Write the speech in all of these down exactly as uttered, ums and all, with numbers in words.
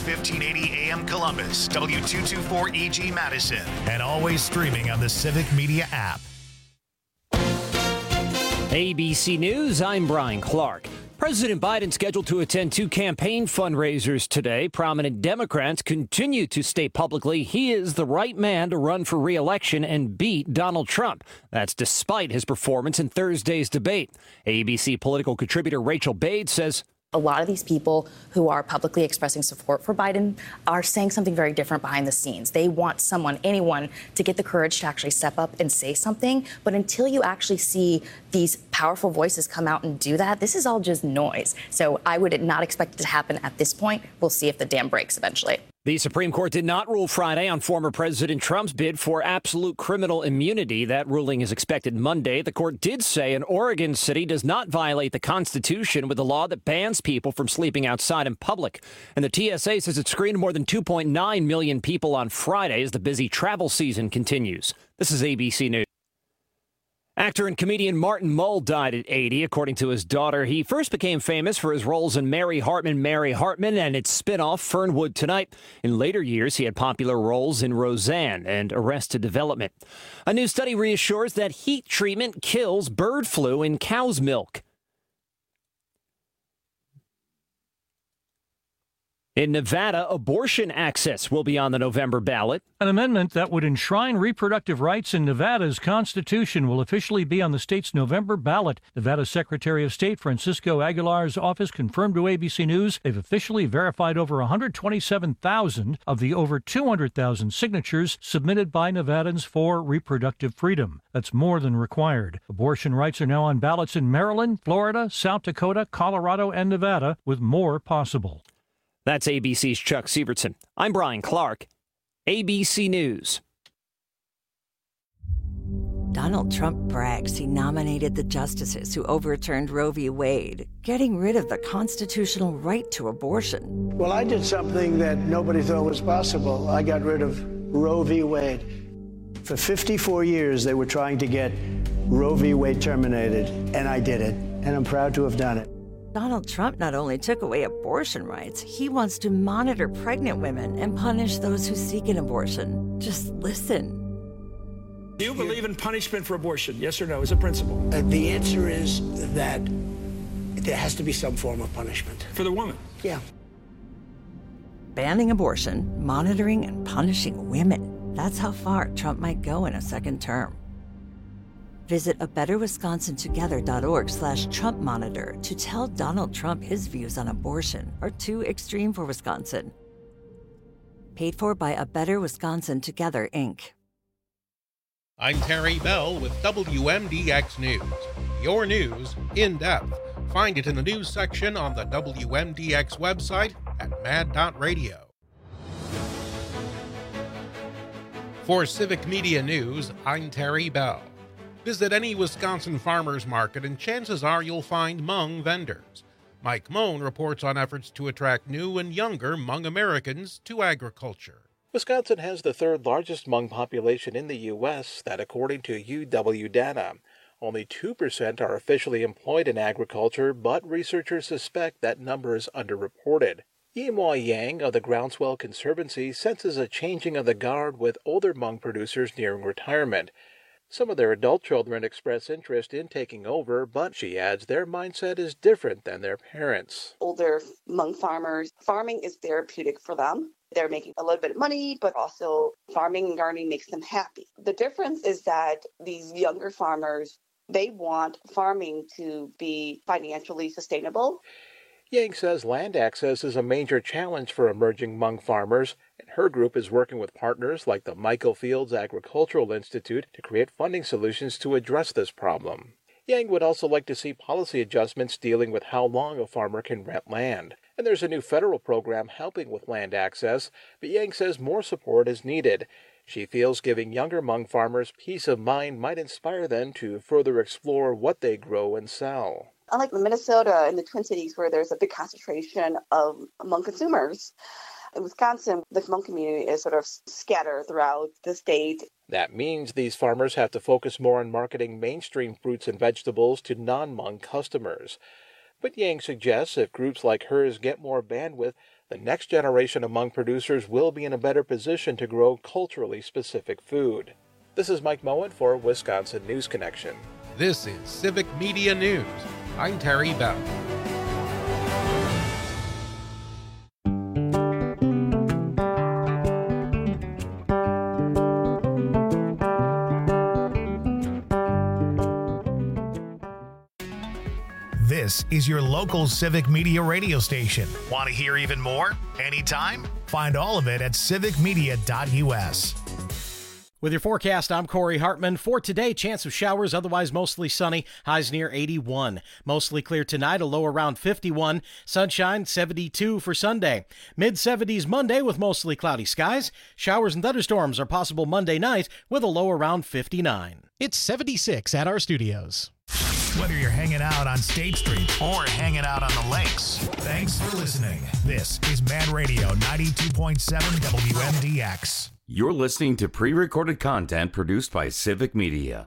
fifteen eighty A M Columbus, W two twenty-four E G Madison, and always streaming on the Civic Media app. A B C News, I'm Brian Clark. President Biden scheduled to attend two campaign fundraisers today. Prominent Democrats continue to state publicly he is the right man to run for re-election and beat Donald Trump. That's despite his performance in Thursday's debate. A B C political contributor Rachel Bates says a lot of these people who are publicly expressing support for Biden are saying something very different behind the scenes. They want someone, anyone, to get the courage to actually step up and say something. But until you actually see these powerful voices come out and do that, this is all just noise. So I would not expect it to happen at this point. We'll see if the dam breaks eventually. The Supreme Court did not rule Friday on former President Trump's bid for absolute criminal immunity. That ruling is expected Monday. The court did say an Oregon city does not violate the Constitution with a law that bans people from sleeping outside in public. And the T S A says it screened more than two point nine million people on Friday as the busy travel season continues. This is A B C News. Actor and comedian Martin Mull died at eighty, according to his daughter. He first became famous for his roles in Mary Hartman, Mary Hartman, and its spin-off Fernwood Tonight. In later years, he had popular roles in Roseanne and Arrested Development. A new study reassures that heat treatment kills bird flu in cow's milk. In Nevada, abortion access will be on the November ballot. An amendment that would enshrine reproductive rights in Nevada's Constitution will officially be on the state's November ballot. Nevada Secretary of State Francisco Aguilar's office confirmed to A B C News they've officially verified over one hundred twenty-seven thousand of the over two hundred thousand signatures submitted by Nevadans for reproductive freedom. That's more than required. Abortion rights are now on ballots in Maryland, Florida, South Dakota, Colorado, and Nevada, with more possible. That's A B C's Chuck Sievertson. I'm Brian Clark, A B C News. Donald Trump brags he nominated the justices who overturned Roe v. Wade, getting rid of the constitutional right to abortion. Well, I did something that nobody thought was possible. I got rid of Roe v. Wade. For fifty-four years, they were trying to get Roe v. Wade terminated, and I did it, and I'm proud to have done it. Donald Trump not only took away abortion rights, he wants to monitor pregnant women and punish those who seek an abortion. Just listen. Do you believe in punishment for abortion? Yes or no, as a principle? Uh, the answer is that there has to be some form of punishment. For the woman? Yeah. Banning abortion, monitoring and punishing women. That's how far Trump might go in a second term. Visit a better wisconsin together dot org slash Trump monitor to tell Donald Trump his views on abortion are too extreme for Wisconsin. Paid for by A Better Wisconsin Together, Incorporated. I'm Terry Bell with W M D X News. Your news in depth. Find it in the news section on the W M D X website at mad dot radio. For Civic Media News, I'm Terry Bell. Visit any Wisconsin farmers market and chances are you'll find Hmong vendors. Mike Moan reports on efforts to attract new and younger Hmong Americans to agriculture. Wisconsin has the third largest Hmong population in the U S, that according to U W data. Only two percent are officially employed in agriculture, but researchers suspect that number is underreported. Yimoi Yang of the Groundswell Conservancy senses a changing of the guard with older Hmong producers nearing retirement. Some of their adult children express interest in taking over, but she adds their mindset is different than their parents. Older Hmong farmers, farming is therapeutic for them. They're making a little bit of money, but also farming and gardening makes them happy. The difference is that these younger farmers, they want farming to be financially sustainable. Yang says land access is a major challenge for emerging Hmong farmers, and her group is working with partners like the Michael Fields Agricultural Institute to create funding solutions to address this problem. Yang would also like to see policy adjustments dealing with how long a farmer can rent land. And there's a new federal program helping with land access, but Yang says more support is needed. She feels giving younger Hmong farmers peace of mind might inspire them to further explore what they grow and sell. Unlike Minnesota and the Twin Cities, where there's a big concentration of Hmong consumers, in Wisconsin, the Hmong community is sort of scattered throughout the state. That means these farmers have to focus more on marketing mainstream fruits and vegetables to non-Hmong customers. But Yang suggests if groups like hers get more bandwidth, The next generation of Hmong producers will be in a better position to grow culturally specific food. This is Mike Moen for Wisconsin News Connection. This is Civic Media News. I'm Terry Bell. This is your local Civic Media radio station. Want to hear even more? Anytime? Find all of it at civic media dot u s. With your forecast, I'm Corey Hartman. For today, chance of showers, otherwise mostly sunny, highs near eighty-one. Mostly clear tonight, a low around fifty-one. Sunshine, seventy-two for Sunday. mid-seventies Monday with mostly cloudy skies. Showers and thunderstorms are possible Monday night with a low around fifty-nine. It's seventy-six at our studios. Whether you're hanging out on State Street or hanging out on the lakes, thanks for listening. This is Man Radio ninety-two point seven W M D X. You're listening to pre-recorded content produced by Civic Media.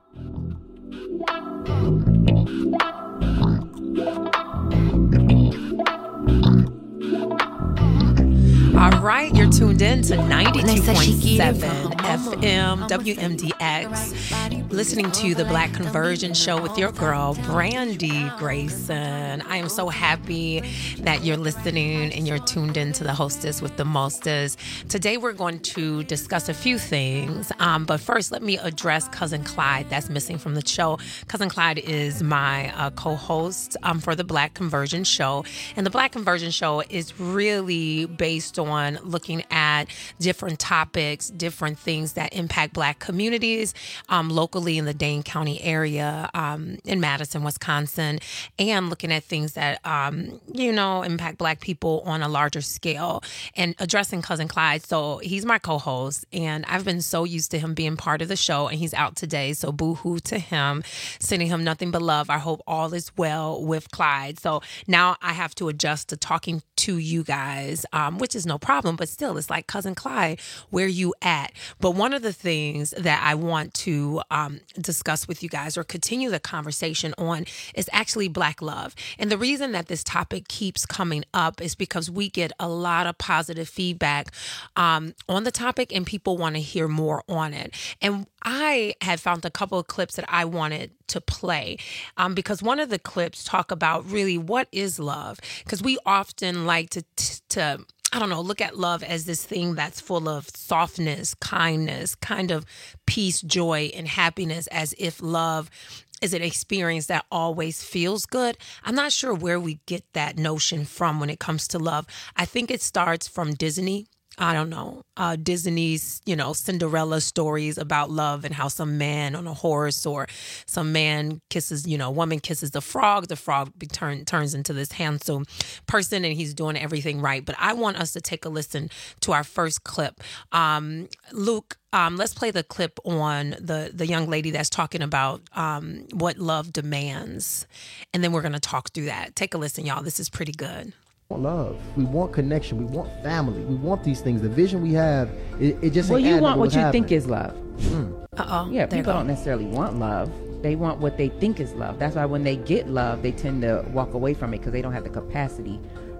All right, you're tuned in to ninety-two point seven F M W M D X, listening to the Black Conversion Show with your girl, Brandy Grayson. I am so happy that you're listening and you're tuned in to the hostess with the mostest. Today, we're going to discuss a few things, um, but first, let me address Cousin Clyde that's missing from the show. Cousin Clyde is my uh, co-host um, for the Black Conversion Show, and the Black Conversion Show is really based on on looking at different topics, different things that impact Black communities um, locally in the Dane County area, um, in Madison, Wisconsin, and looking at things that, um, you know, impact Black people on a larger scale and addressing Cousin Clyde. So he's my co-host, and I've been so used to him being part of the show, and he's out today. So boo-hoo to him, sending him nothing but love. I hope all is well with Clyde. So now I have to adjust to talking to you guys, um, which is no problem, but still, it's like, Cousin Clyde, where you at? But one of the things that I want to um, discuss with you guys or continue the conversation on is actually Black love. And the reason that this topic keeps coming up is because we get a lot of positive feedback um, on the topic, and people want to hear more on it. And I had found a couple of clips that I wanted to play um, because one of the clips talk about really what is love, because we often like to, to I don't know, look at love as this thing that's full of softness, kindness, kind of peace, joy, and happiness, as if love is an experience that always feels good. I'm not sure where we get that notion from when it comes to love. I think it starts from Disney. I don't know, uh, Disney's, you know, Cinderella stories about love and how some man on a horse or some man kisses, you know, woman kisses the frog. The frog be turn, turns into this handsome person and he's doing everything right. But I want us to take a listen to our first clip. Um, Luke, um, let's play the clip on the, the young lady that's talking about um, what love demands. And then we're going to talk through that. Take a listen, y'all. This is pretty good. Love. We want connection. We want family. We want these things. The vision we have, it, it just well, ain't you want what you happening. think is love. Mm. Uh-oh. Yeah, people don't necessarily want love. They want what they think is love. That's why when they get love, they tend to walk away from it because they don't have the capacity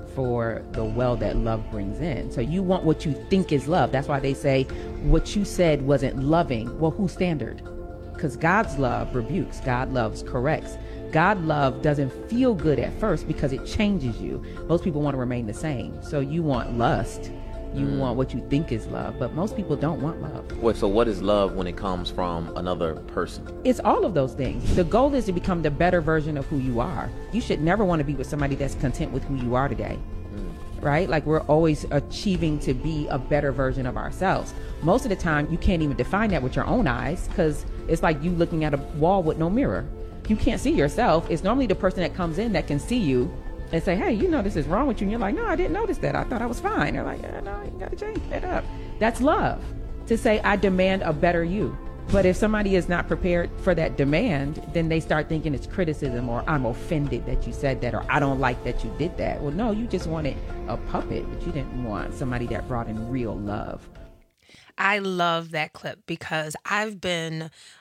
for the well that love brings in. So you want what you think is love. That's why they say what you said wasn't loving. Well, whose standard? Because God's love rebukes. God loves corrects. God love doesn't feel good at first because it changes you. Most people want to remain the same. So you want lust. You mm. want what you think is love, but most people don't want love. Well, so what is love when it comes from another person? It's all of those things. The goal is to become the better version of who you are. You should never want to be with somebody that's content with who you are today. Mm. Right? Like we're always achieving to be a better version of ourselves. Most of the time, you can't even define that with your own eyes because it's like you looking at a wall with no mirror. You can't see yourself. It's normally the person that comes in that can see you and say, hey, you know, this is wrong with you. And you're like, no, I didn't notice that. I thought I was fine. They're like, yeah, no, you got to change that up. That's love, to say, I demand a better you. But if somebody is not prepared for that demand, then they start thinking it's criticism, or I'm offended that you said that, or I don't like that you did that. Well, no, you just wanted a puppet, but you didn't want somebody that brought in real love. I love that clip because I've been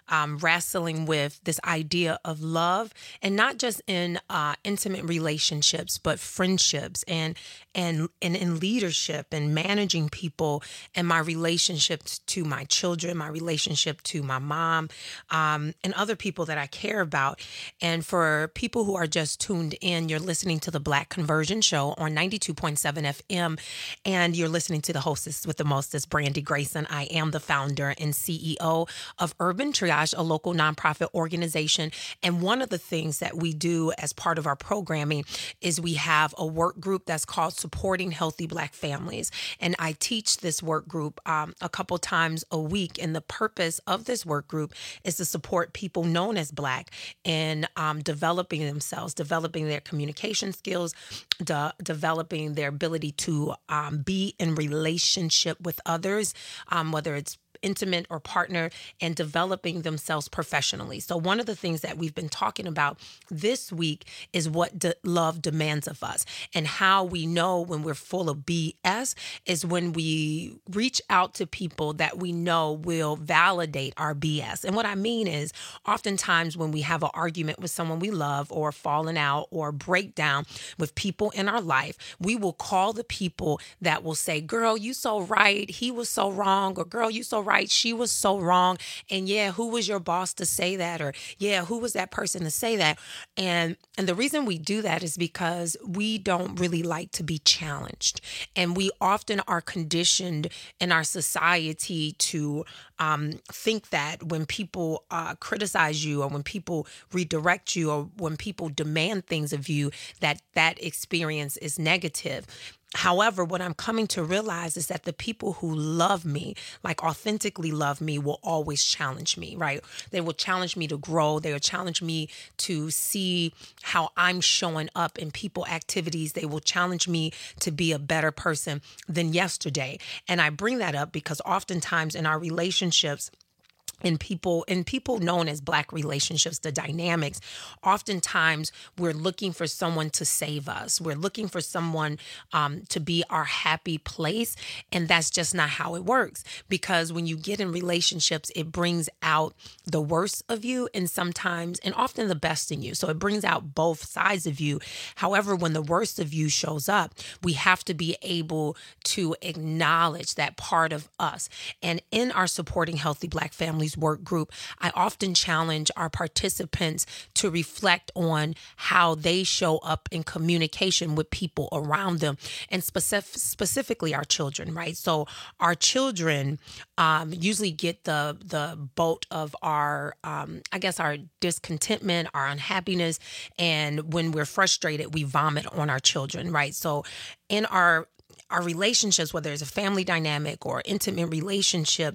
um, wrestling with this idea of love, and not just in uh, intimate relationships, but friendships and and and in leadership and managing people, and my relationships to my children, my relationship to my mom, um, and other people that I care about. And for people who are just tuned in, you're listening to the Black Conversion Show on ninety-two point seven F M, and you're listening to the hostess with the mostest, Brandy Grayson. I am the founder and C E O of Urban Triage, a local nonprofit organization. And one of the things that we do as part of our programming is we have a work group that's called Supporting Healthy Black Families. And I teach this work group um, a couple times a week. And the purpose of this work group is to support people known as Black in um, developing themselves, developing their communication skills, de- developing their ability to um, be in relationship with others, um, whether it's intimate or partner, and developing themselves professionally. So one of the things that we've been talking about this week is what de- love demands of us, and how we know when we're full of B S is when we reach out to people that we know will validate our B S. And what I mean is, oftentimes when we have an argument with someone we love, or falling out or breakdown with people in our life, we will call the people that will say, girl, you so right, he was so wrong, or girl, you so right, she was so wrong. And yeah, who was your boss to say that? Or yeah, who was that person to say that? And and the reason we do that is because we don't really like to be challenged. And we often are conditioned in our society to um, think that when people uh, criticize you, or when people redirect you, or when people demand things of you, that that experience is negative. However, what I'm coming to realize is that the people who love me, like authentically love me, will always challenge me, right? They will challenge me to grow. They will challenge me to see how I'm showing up in people activities. They will challenge me to be a better person than yesterday. And I bring that up because oftentimes in our relationships, in people in people known as Black relationships, the dynamics, oftentimes we're looking for someone to save us. We're looking for someone um, to be our happy place. And that's just not how it works. Because when you get in relationships, it brings out the worst of you, and sometimes, and often the best in you. So it brings out both sides of you. However, when the worst of you shows up, we have to be able to acknowledge that part of us. And in our Supporting Healthy Black Families work group, I often challenge our participants to reflect on how they show up in communication with people around them, and specific, specifically our children, right? So our children um, usually get the the boat of our, um, I guess, our discontentment, our unhappiness, and when we're frustrated, we vomit on our children, right? So in our Our relationships, whether it's a family dynamic or intimate relationship,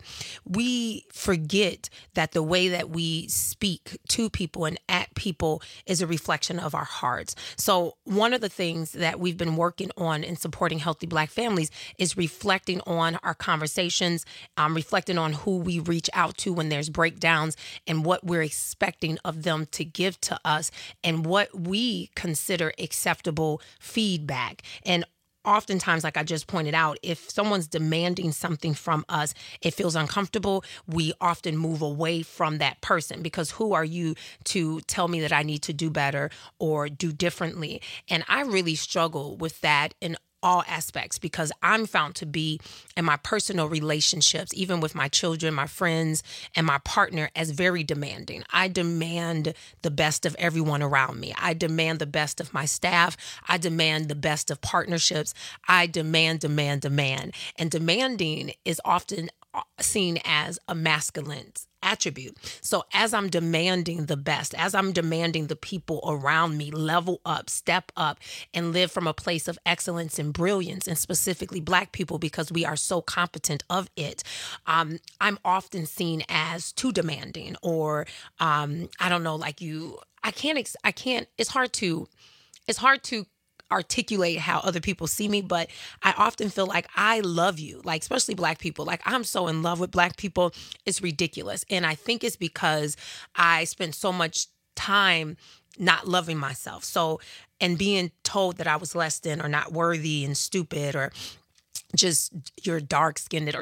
we forget that the way that we speak to people and at people is a reflection of our hearts. So one of the things that we've been working on in Supporting Healthy Black Families is reflecting on our conversations, um, reflecting on who we reach out to when there's breakdowns, and what we're expecting of them to give to us, and what we consider acceptable feedback. And oftentimes, like I just pointed out, if someone's demanding something from us, it feels uncomfortable. We often move away from that person, because who are you to tell me that I need to do better or do differently? And I really struggle with that in all aspects, because I'm found to be in my personal relationships, even with my children, my friends, and my partner, as very demanding. I demand the best of everyone around me. I demand the best of my staff. I demand the best of partnerships. I demand, demand, demand. And demanding is often seen as a masculine attribute. So as I'm demanding the best, as I'm demanding the people around me level up, step up, and live from a place of excellence and brilliance, and specifically Black people, because we are so competent of it, um, I'm often seen as too demanding, or um, I don't know, like you, I can't, ex- I can't, it's hard to, it's hard to articulate how other people see me, but I often feel like I love you, like especially Black people. Like I'm so in love with Black people, it's ridiculous. And I think it's because I spend so much time not loving myself. So, and being told that I was less than, or not worthy, and stupid, or just you're dark skinned, or just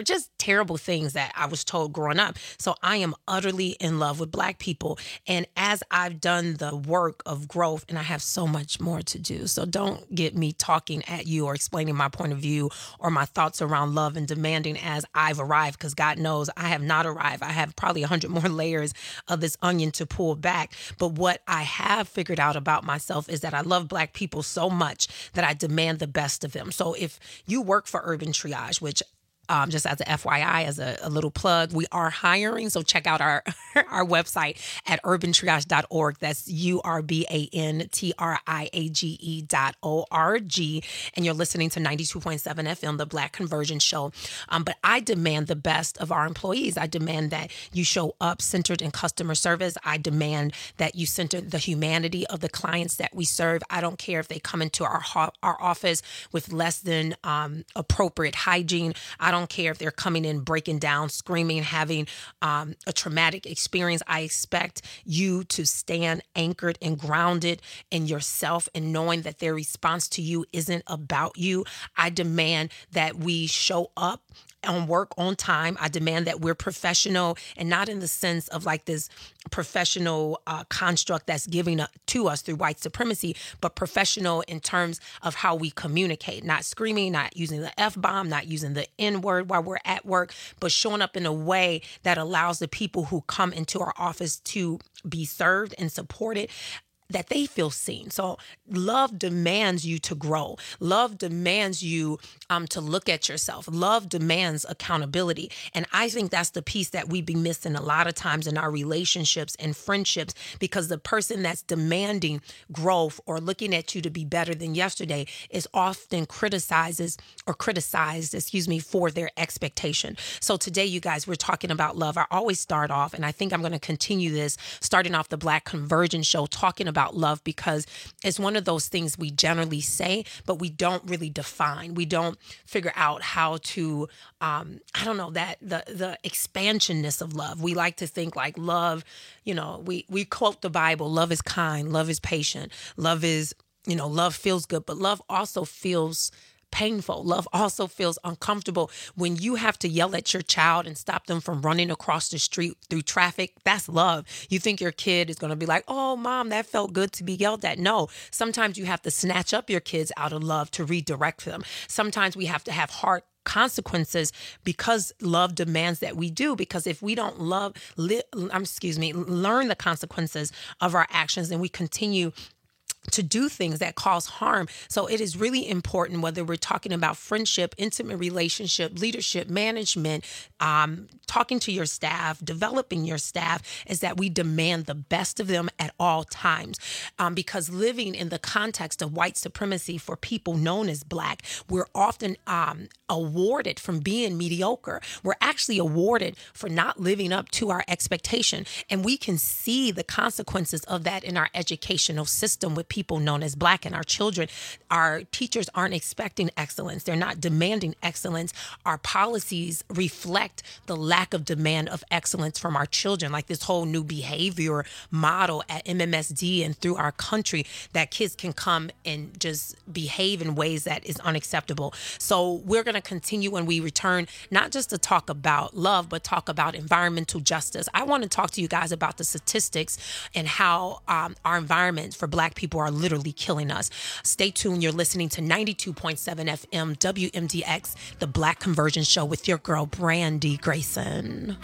terrible things that I was told growing up. So I am utterly in love with Black people. And as I've done the work of growth, and I have so much more to do, so don't get me talking at you or explaining my point of view or my thoughts around love and demanding as I've arrived, because God knows I have not arrived. I have probably a hundred more layers of this onion to pull back. But what I have figured out about myself is that I love Black people so much that I demand the best of them. So if you work for Urban Triage, which Um, just as a F Y I, as a, a little plug, we are hiring. So check out our our website at urban triage dot org. That's U R B A N T R I A G E dot O R G. And you're listening to ninety-two point seven F M, the Black Conversion Show. Um, but I demand the best of our employees. I demand that you show up centered in customer service. I demand that you center the humanity of the clients that we serve. I don't care if they come into our ho- our office with less than um, appropriate hygiene. I don't care if they're coming in, breaking down, screaming, having um, a traumatic experience. I expect you to stand anchored and grounded in yourself and knowing that their response to you isn't about you. I demand that we show up on work on time. I demand that we're professional, and not in the sense of like this professional uh, construct that's given to us through white supremacy, but professional in terms of how we communicate, not screaming, not using the F-bomb, not using the N-word while we're at work, but showing up in a way that allows the people who come into our office to be served and supported, that they feel seen. So love demands you to grow. Love demands you um, to look at yourself. Love demands accountability. And I think that's the piece that we be missing a lot of times in our relationships and friendships, because the person that's demanding growth or looking at you to be better than yesterday is often criticizes or criticized, excuse me, for their expectation. So today, you guys, we're talking about love. I always start off, and I think I'm going to continue this, starting off the Black Conversion Show, talking about about love, because it's one of those things we generally say, but we don't really define. We don't figure out how to, um, I don't know, that the the expansionness of love. We like to think like love, you know, we, we quote the Bible, love is kind, love is patient, love is, you know, love feels good, but love also feels painful. Love also feels uncomfortable. When you have to yell at your child and stop them from running across the street through traffic, that's love. You think your kid is going to be like, oh, mom, that felt good to be yelled at. No, sometimes you have to snatch up your kids out of love to redirect them. Sometimes we have to have hard consequences because love demands that we do. Because if we don't love, li- um, excuse me, learn the consequences of our actions, and we continue to do things that cause harm. So it is really important, whether we're talking about friendship, intimate relationship, leadership, management, um, talking to your staff, developing your staff, is that we demand the best of them at all times. Um, because living in the context of white supremacy for people known as Black, we're often um, awarded from being mediocre. We're actually awarded for not living up to our expectation. And we can see the consequences of that in our educational system with people known as Black, and our children. Our teachers aren't expecting excellence. They're not demanding excellence. Our policies reflect the lack of demand of excellence from our children, like this whole new behavior model at M M S D and through our country, that kids can come and just behave in ways that is unacceptable. So we're going to continue when we return, not just to talk about love, but talk about environmental justice. I want to talk to you guys about the statistics and how um, our environment for Black people are literally killing us. Stay tuned. You're listening to ninety-two point seven F M W M D X, the Black Conversion Show, with your girl, Brandy Grayson.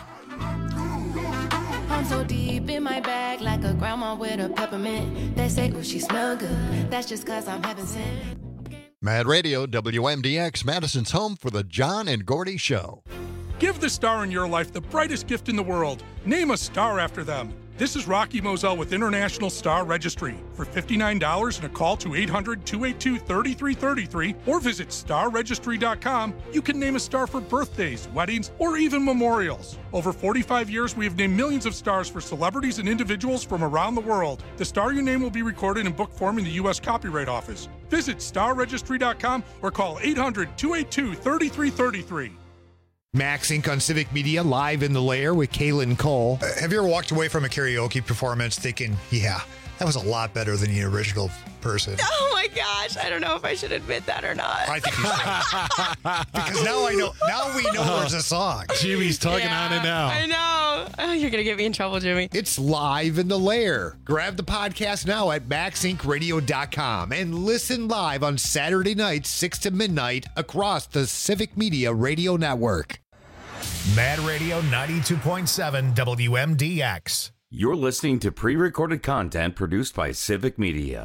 I'm so deep in my bag, like a grandma with a peppermint. They say, oh, she smell good. That's just cause I'm having sin. Mad Radio, W M D X, Madison's home for the John and Gordy Show. Give the star in your life the brightest gift in the world. Name a star after them. This is Rocky Moselle with International Star Registry. For fifty-nine dollars and a call to eight hundred, two eight two, three three three three or visit star registry dot com, you can name a star for birthdays, weddings, or even memorials. Over forty-five years, we have named millions of stars for celebrities and individuals from around the world. The star you name will be recorded in book form in the U S Copyright Office. Visit star registry dot com or call eight hundred, two eight two, three three three three. Max Incorporated on Civic Media, live in the lair with Kaylin Cole. Uh, have you ever walked away from a karaoke performance thinking, yeah, That was a lot better than the original person. Oh my gosh, I don't know if I should admit that or not. I think you should. Because now I know. Now we know there's a song. Jimmy's tugging Yeah, on it now. I know. Oh, you're gonna get me in trouble, Jimmy. It's live in the lair. Grab the podcast now at max inc radio dot com and listen live on Saturday nights, six to midnight, across the Civic Media Radio Network. Mad Radio ninety-two point seven W M D X. You're listening to pre-recorded content produced by Civic Media.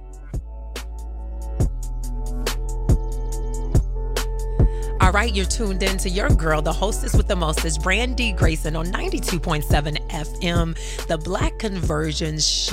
All right, you're tuned in to your girl, the hostess with the mostest, Brandy Grayson on ninety-two point seven F M, the Black Conversion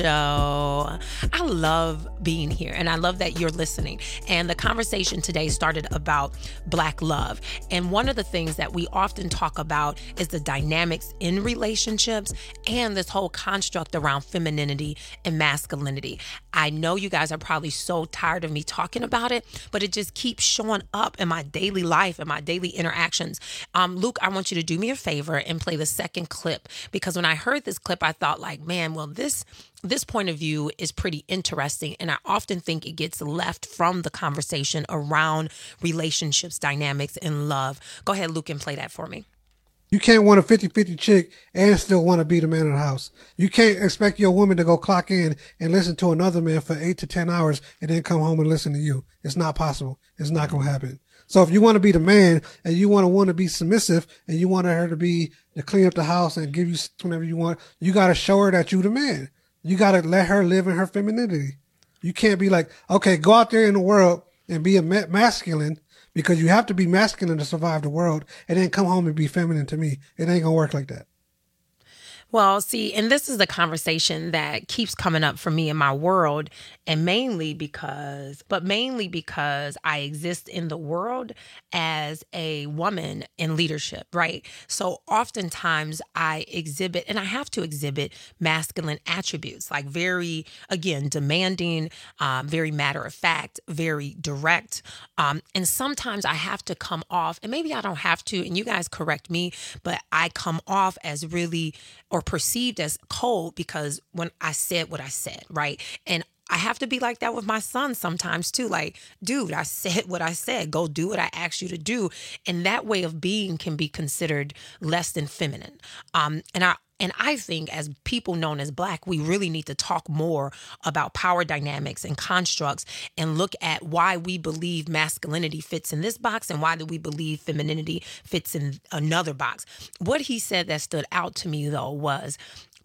Show. I love being here, and I love that you're listening. And the conversation today started about Black love. And one of the things that we often talk about is the dynamics in relationships and this whole construct around femininity and masculinity. I know you guys are probably so tired of me talking about it, but it just keeps showing up in my daily life and my daily interactions. Um, Luke, I want you to do me a favor and play the second clip, because when I heard this clip, I thought like, man, well, this this point of view is pretty interesting. And I often think it gets left from the conversation around relationships, dynamics, and love. Go ahead, Luke, and play that for me. You can't want a fifty-fifty chick and still want to be the man of the house. You can't expect your woman to go clock in and listen to another man for eight to ten hours and then come home and listen to you. It's not possible. It's not going to happen. So if you want to be the man and you want to want to be submissive and you want her to be to clean up the house and give you whenever you want, you got to show her that you the man. You got to let her live in her femininity. You can't be like, okay, go out there in the world and be a ma- masculine, because you have to be masculine to survive the world, and then come home and be feminine to me. It ain't gonna work like that. Well, see, and this is the conversation that keeps coming up for me in my world, and mainly because, but mainly because I exist in the world as a woman in leadership, right? So oftentimes I exhibit, and I have to exhibit masculine attributes, like very, again, demanding, um, very matter of fact, very direct. Um, and sometimes I have to come off, and maybe I don't have to, and you guys correct me, but I come off as really, or perceived as cold because when I said what I said, right? And I have to be like that with my son sometimes too. Like, dude, I said what I said. Go do what I asked you to do. And that way of being can be considered less than feminine. Um, and I And I think as people known as Black, we really need to talk more about power dynamics and constructs and look at why we believe masculinity fits in this box and why do we believe femininity fits in another box. What he said that stood out to me, though, was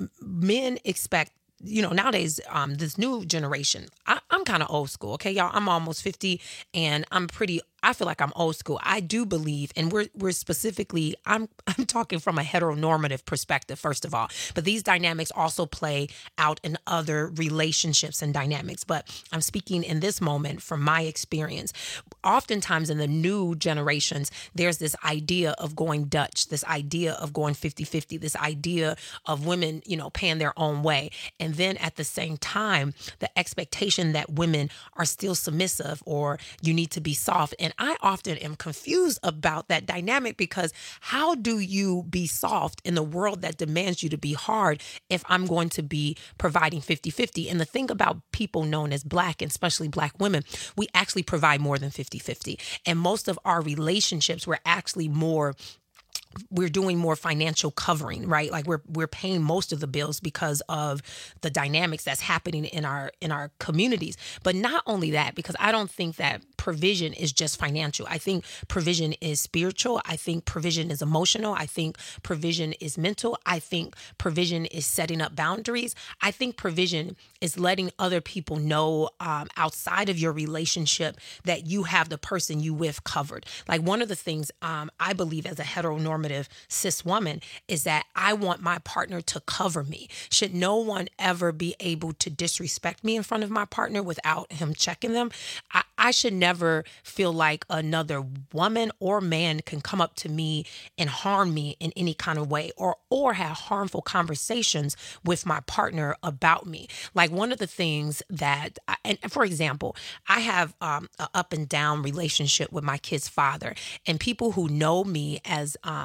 men expect, you know, nowadays, um, this new generation, I, I'm kind of old school. Okay, y'all, I'm almost fifty and I'm pretty, I feel like I'm old school. I do believe, and we're we're specifically, I'm I'm talking from a heteronormative perspective, first of all, but these dynamics also play out in other relationships and dynamics. But I'm speaking in this moment from my experience. Oftentimes in the new generations, there's this idea of going Dutch, this idea of going fifty-fifty, this idea of women, you know, paying their own way. And then at the same time, the expectation that women are still submissive or you need to be soft. And I often am confused about that dynamic, because how do you be soft in the world that demands you to be hard if I'm going to be providing fifty-fifty? And the thing about people known as Black, and especially Black women, we actually provide more than fifty-fifty. And most of our relationships, we're actually more we're doing more financial covering, right? Like we're we're paying most of the bills because of the dynamics that's happening in our in our communities. But not only that, because I don't think that provision is just financial. I think provision is spiritual. I think provision is emotional. I think provision is mental. I think provision is setting up boundaries. I think provision is letting other people know um, outside of your relationship that you have the person you with covered. Like one of the things um, I believe as a heteronormative cis woman is that I want my partner to cover me. Should no one ever be able to disrespect me in front of my partner without him checking them? I, I should never feel like another woman or man can come up to me and harm me in any kind of way, or or have harmful conversations with my partner about me. Like one of the things that, I, and for example, I have um, an up and down relationship with my kid's father, and people who know me as um,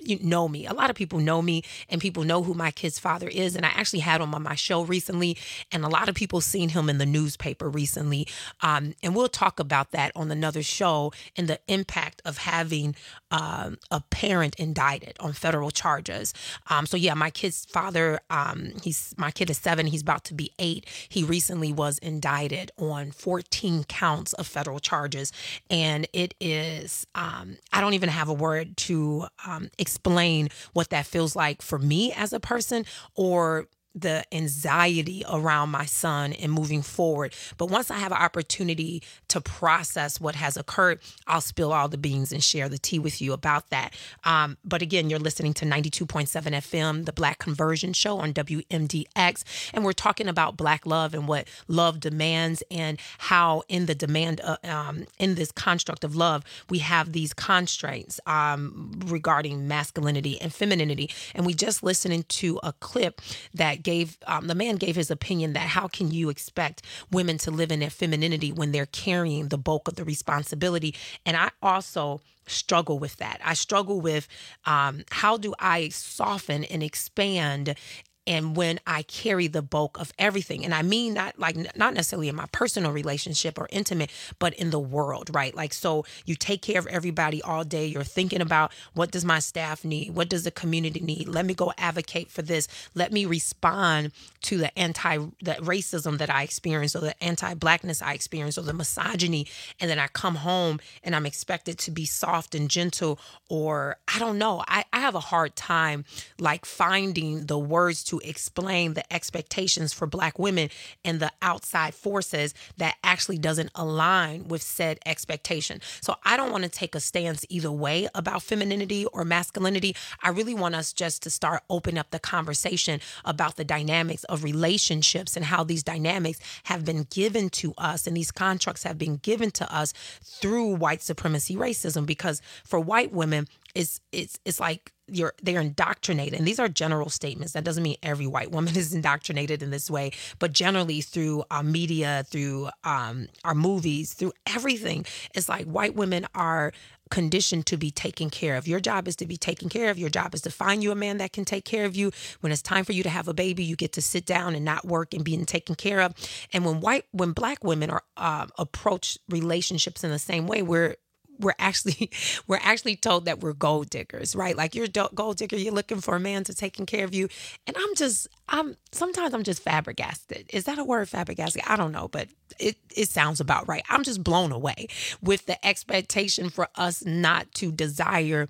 you know me. A lot of people know me, and people know who my kid's father is. And I actually had him on my show recently, and a lot of people seen him in the newspaper recently. Um, and we'll talk about that on another show and the impact of having um, a parent indicted on federal charges. Um, so yeah, my kid's father, um, he's my kid is seven. He's about to be eight. He recently was indicted on fourteen counts of federal charges, and it is um, I don't even have a word to um, explain what that feels like for me as a person, or the anxiety around my son and moving forward. But once I have an opportunity to process what has occurred, I'll spill all the beans and share the tea with you about that. Um, but again, you're listening to ninety-two point seven F M, the Black Conversion Show on W M D X. And we're talking about Black love and what love demands, and how in the demand, uh, um, in this construct of love, we have these constraints um, regarding masculinity and femininity. And we just listened to a clip that gave um, the man gave his opinion that how can you expect women to live in their femininity when they're carrying the bulk of the responsibility? And I also struggle with that. I struggle with um, how do I soften and expand, and when I carry the bulk of everything. And I mean not like not necessarily in my personal relationship or intimate, but in the world, right? Like, so you take care of everybody all day. You're thinking about, what does my staff need? What does the community need? Let me go advocate for this. Let me respond to the anti the racism that I experience, or the anti-blackness I experience, or the misogyny. And then I come home and I'm expected to be soft and gentle, or I don't know. I, I have a hard time like finding the words to to explain the expectations for Black women and the outside forces that actually doesn't align with said expectation. So I don't want to take a stance either way about femininity or masculinity. I really want us just to start opening up the conversation about the dynamics of relationships and how these dynamics have been given to us, and these constructs have been given to us through white supremacy racism. Because for white women, it's it's it's like you're they're indoctrinated. And these are general statements. That doesn't mean every white woman is indoctrinated in this way, but generally through our media, through um, our movies, through everything, it's like white women are conditioned to be taken care of. Your job is to be taken care of. Your job is to find you a man that can take care of you. When it's time for you to have a baby, you get to sit down and not work and being taken care of. And when white, when Black women are uh, approach relationships in the same way, we're we're actually we're actually told that we're gold diggers, right? Like, you're a gold digger, you're looking for a man to taking care of you. And I'm just, I'm sometimes I'm just flabbergasted. Is that a word, flabbergasted? I don't know, but it, it sounds about right. I'm just blown away with the expectation for us not to desire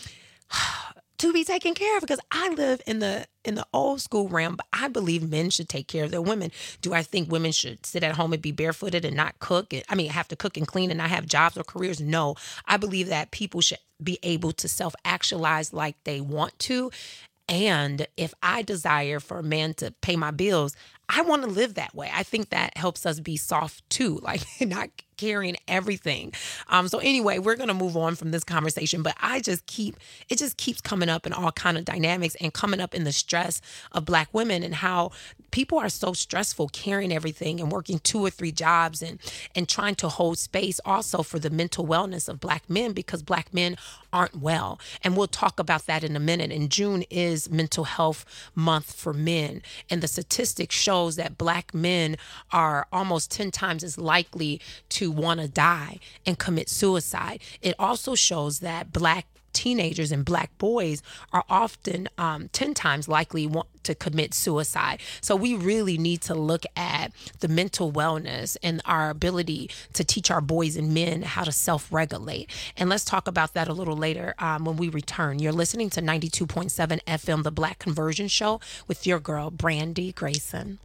to be taken care of, because I live in the in the old school realm, but I believe men should take care of their women. Do I think women should sit at home and be barefooted and not cook? I mean, have to cook and clean and not have jobs or careers? No. I believe that people should be able to self-actualize like they want to. And if I desire for a man to pay my bills, I want to live that way. I think that helps us be soft too, like not carrying everything. Um, so anyway, we're going to move on from this conversation, but I just keep, it just keeps coming up in all kind of dynamics, and coming up in the stress of Black women, and how people are so stressful carrying everything and working two or three jobs, and, and trying to hold space also for the mental wellness of Black men, because Black men aren't well. And we'll talk about that in a minute. And June is Mental Health Month for men. And the statistics shows that Black men are almost ten times as likely to want to die and commit suicide. It also shows that Black teenagers and Black boys are often um, ten times likely want to commit suicide. So we really need to look at the mental wellness and our ability to teach our boys and men how to self-regulate. And let's talk about that a little later um, when we return. You're listening to ninety-two point seven F M, The Black Conversion Show, with your girl, Brandy Grayson.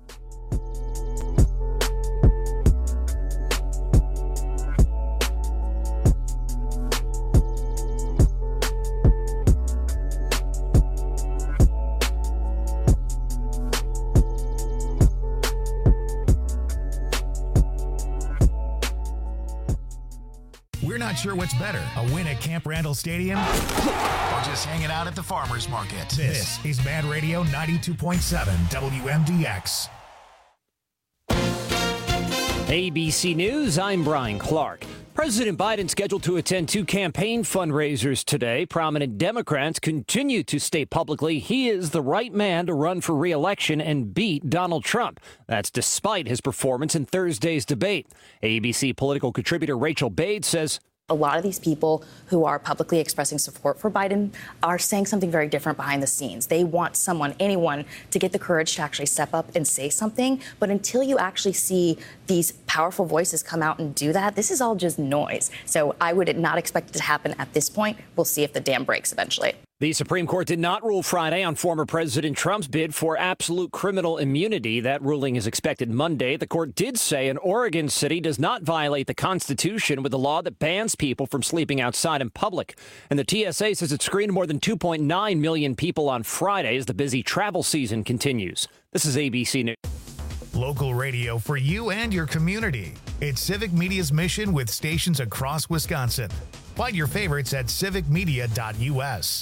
We're not sure what's better, a win at Camp Randall Stadium or just hanging out at the farmer's market. This is Mad Radio ninety-two point seven W M D X. A B C News, I'm Brian Clark. President Biden scheduled to attend two campaign fundraisers today. Prominent Democrats continue to state publicly he is the right man to run for re-election and beat Donald Trump. That's despite his performance in Thursday's debate. A B C political contributor Rachel Bade says, a lot of these people who are publicly expressing support for Biden are saying something very different behind the scenes. They want someone, anyone, to get the courage to actually step up and say something. But until you actually see these powerful voices come out and do that, this is all just noise. So I would not expect it to happen at this point. We'll see if the dam breaks eventually. The Supreme Court did not rule Friday on former President Trump's bid for absolute criminal immunity. That ruling is expected Monday. The court did say an Oregon city does not violate the Constitution with a law that bans people from sleeping outside in public. And the T S A says it screened more than two point nine million people on Friday as the busy travel season continues. This is A B C News. Local radio for you and your community. It's Civic Media's mission with stations across Wisconsin. Find your favorites at civic media dot U S.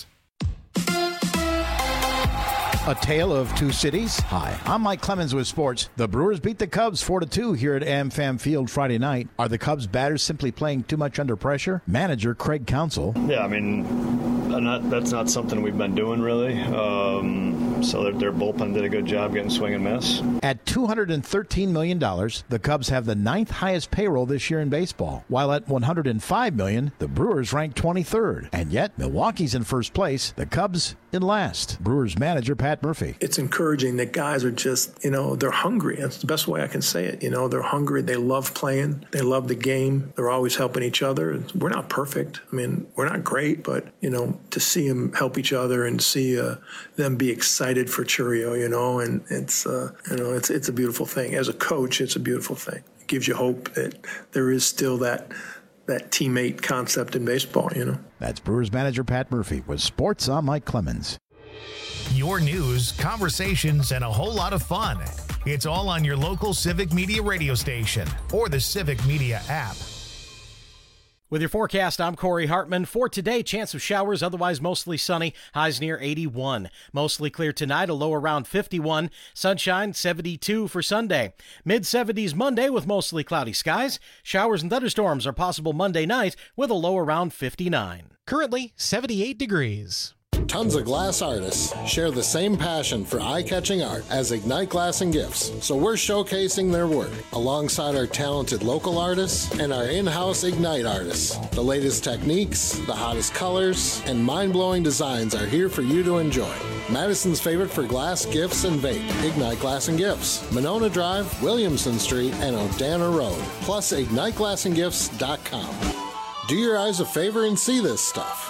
A tale of two cities. Hi, I'm Mike Clemens with sports. The Brewers beat the Cubs four to two here at AmFam Field Friday night. Are the Cubs batters simply playing too much under pressure? Manager Craig Counsell. Yeah, I mean, not, that's not something we've been doing really. Um, so their, their bullpen did a good job getting swing and miss. At two hundred thirteen million dollars, the Cubs have the ninth highest payroll this year in baseball. While at one hundred five million dollars, the Brewers rank twenty-third. And yet, Milwaukee's in first place, the Cubs in last. Brewers manager Pat Murphy. It's encouraging that guys are just, you know, they're hungry. That's the best way I can say it. You know, they're hungry. They love playing. They love the game. They're always helping each other. We're not perfect. I mean, we're not great, but, you know, to see them help each other and see uh, them be excited for Chourio, you know, and it's, uh, you know, it's, it's a beautiful thing. As a coach, it's a beautiful thing. It gives you hope that there is still that that teammate concept in baseball, you know. That's Brewers manager Pat Murphy. With sports, I'm Mike Clemens. Your news, conversations, and a whole lot of fun. It's all on your local Civic Media radio station or the Civic Media app. With your forecast, I'm Corey Hartman. For today, chance of showers, otherwise mostly sunny, highs near eighty-one. Mostly clear tonight, a low around fifty-one. Sunshine, seventy-two for Sunday. mid seventies Monday with mostly cloudy skies. Showers and thunderstorms are possible Monday night with a low around fifty-nine. Currently, seventy-eight degrees. Tons of glass artists share the same passion for eye-catching art as Ignite Glass and Gifts, so we're showcasing their work alongside our talented local artists and our in-house Ignite artists. The latest techniques, the hottest colors, and mind-blowing designs are here for you to enjoy. Madison's favorite for glass, gifts, and vape, Ignite Glass and Gifts, Monona Drive, Williamson Street, and Odana Road, plus ignite glass and gifts dot com. Do your eyes a favor and see this stuff.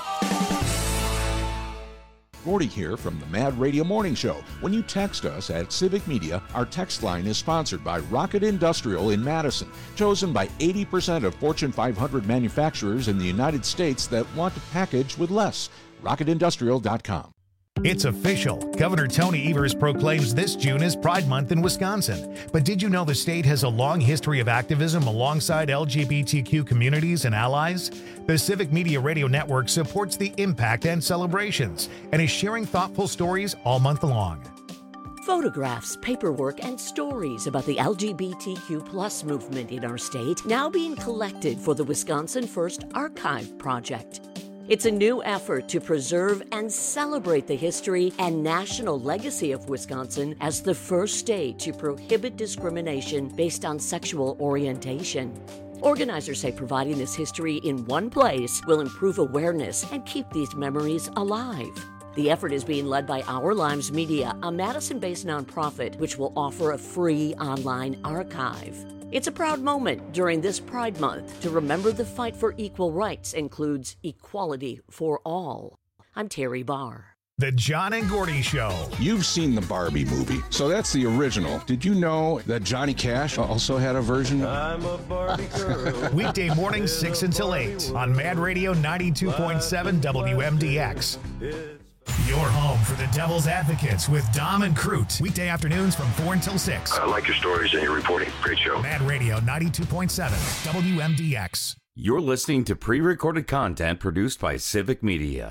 Gordy here from the Mad Radio Morning Show. When you text us at Civic Media, our text line is sponsored by Rocket Industrial in Madison, chosen by eighty percent of Fortune five hundred manufacturers in the United States that want to package with less. rocket industrial dot com. It's official. Governor Tony Evers proclaims this June as Pride Month in Wisconsin. But did you know the state has a long history of activism alongside L G B T Q communities and allies? The Civic Media Radio Network supports the impact and celebrations and is sharing thoughtful stories all month long. Photographs, paperwork, and stories about the L G B T Q plus movement in our state now being collected for the Wisconsin First Archive Project. It's a new effort to preserve and celebrate the history and national legacy of Wisconsin as the first state to prohibit discrimination based on sexual orientation. Organizers say providing this history in one place will improve awareness and keep these memories alive. The effort is being led by Our Lives Media, a Madison-based nonprofit which will offer a free online archive. It's a proud moment during this Pride Month to remember the fight for equal rights includes equality for all. I'm Terry Barr. The John and Gordy Show. You've seen the Barbie movie, so that's the original. Did you know that Johnny Cash also had a version? I'm a Barbie girl. Weekday mornings six until eight on Mad Radio ninety-two point seven W M D X. Your home for the Devil's Advocates with Dom and Crute. Weekday afternoons from four until six. I like your stories and your reporting. Great show. Mad Radio ninety-two point seven W M D X. You're listening to pre-recorded content produced by Civic Media.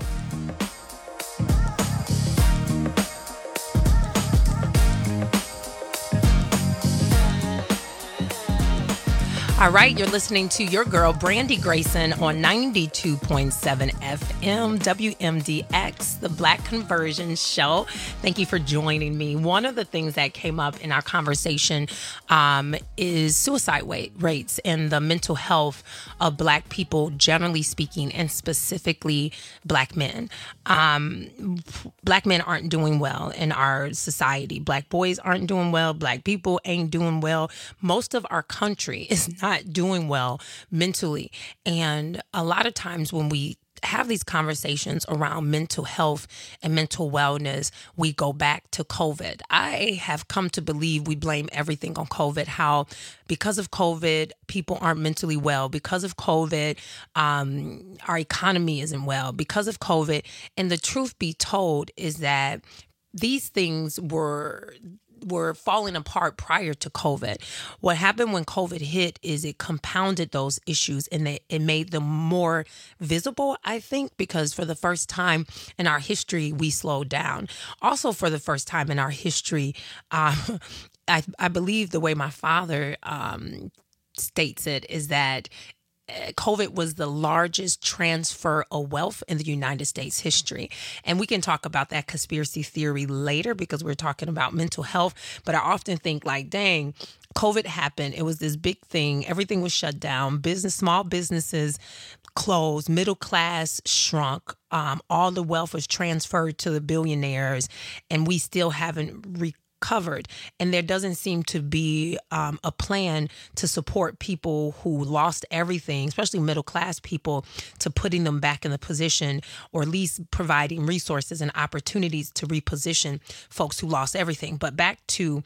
All right, you're listening to your girl, Brandy Grayson, on ninety-two point seven F M, W M D X, the Black Conversion Show. Thank you for joining me. One of the things that came up in our conversation um, is suicide rate, rates and the mental health of Black people, generally speaking, and specifically Black men. Um, Black men aren't doing well in our society. Black boys aren't doing well. Black people ain't doing well. Most of our country is not not doing well mentally. And a lot of times when we have these conversations around mental health and mental wellness, we go back to COVID. I have come to believe we blame everything on COVID, how because of COVID, people aren't mentally well. Because of COVID, um, our economy isn't well. Because of COVID. And the truth be told is that these things were were falling apart prior to COVID. What happened when COVID hit is it compounded those issues and it, it made them more visible, I think, because for the first time in our history, we slowed down. Also, for the first time in our history, um, I, I believe the way my father um, states it is that COVID was the largest transfer of wealth in the United States history. And we can talk about that conspiracy theory later because we're talking about mental health. But I often think like, dang, COVID happened. It was this big thing. Everything was shut down. Business, small businesses closed. Middle class shrunk. Um, all the wealth was transferred to the billionaires. And we still haven't recovered. covered. And there doesn't seem to be um, a plan to support people who lost everything, especially middle class people, to putting them back in the position or at least providing resources and opportunities to reposition folks who lost everything. But back to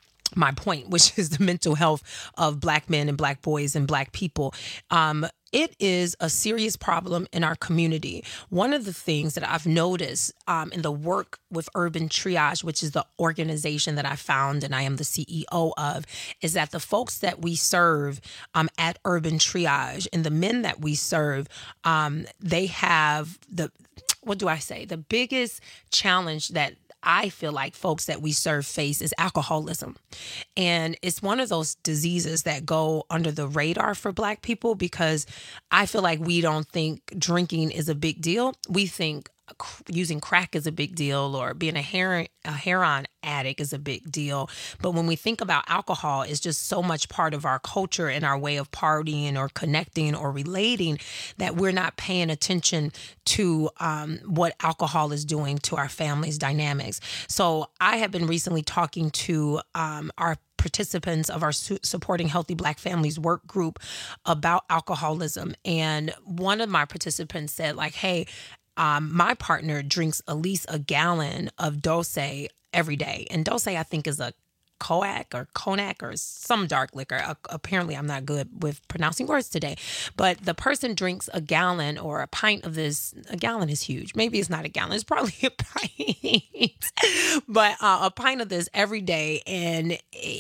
my point, which is the mental health of Black men and Black boys and Black people. Um, It is a serious problem in our community. One of the things that I've noticed um, in the work with Urban Triage, which is the organization that I found and I am the C E O of, is that the folks that we serve um, at Urban Triage and the men that we serve, um, they have the, what do I say? The biggest challenge that I feel like folks that we serve face is alcoholism. And it's one of those diseases that go under the radar for Black people because I feel like we don't think drinking is a big deal. We think using crack is a big deal or being a heroin, a heroin addict is a big deal. But when we think about alcohol, it's just so much part of our culture and our way of partying or connecting or relating that we're not paying attention to um, what alcohol is doing to our family's dynamics. So I have been recently talking to um, our participants of our su- Supporting Healthy Black Families work group about alcoholism. And one of my participants said like, hey, Um, my partner drinks at least a gallon of Dose every day. And Dose, I think, is a Coac or Cognac or some dark liquor. Uh, apparently, I'm not good with pronouncing words today. But the person drinks a gallon or a pint of this. A gallon is huge. Maybe it's not a gallon. It's probably a pint. But uh, a pint of this every day. And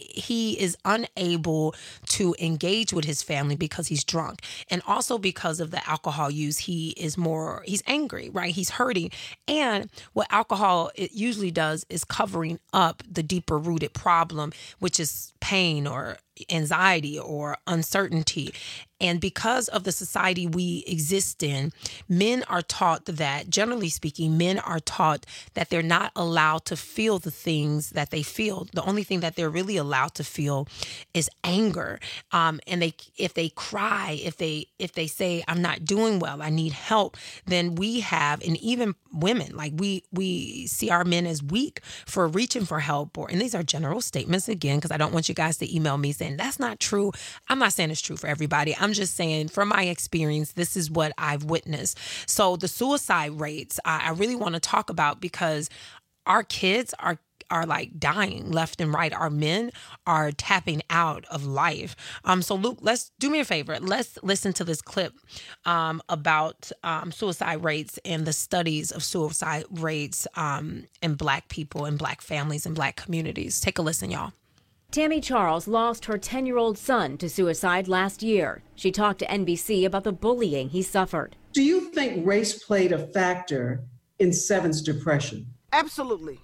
he is unable to engage with his family because he's drunk. And also because of the alcohol use, he is more, he's angry, right? He's hurting. And what alcohol it usually does is covering up the deeper rooted problem, which is pain or anxiety or uncertainty. And because of the society we exist in, men are taught that, generally speaking, men are taught that they're not allowed to feel the things that they feel. The only thing that they're really allowed to feel is anger. Um, and they, if they cry, if they, if they say, I'm not doing well, I need help, then we have, and even women, like we, we see our men as weak for reaching for help. Or, and these are general statements again, because I don't want you guys to email me saying that's not true. I'm not saying it's true for everybody. I'm just saying from my experience, this is what I've witnessed. So the suicide rates, I, I really want to talk about because our kids are are like dying left and right. Our men are tapping out of life. Um, so Luke, let's do me a favor. Let's listen to this clip um, about um, suicide rates and the studies of suicide rates um, in Black people and Black families and Black communities. Take a listen, y'all. Tammy Charles lost her ten-year-old son to suicide last year. She talked to N B C about the bullying he suffered. Do you think race played a factor in Seven's depression? Absolutely.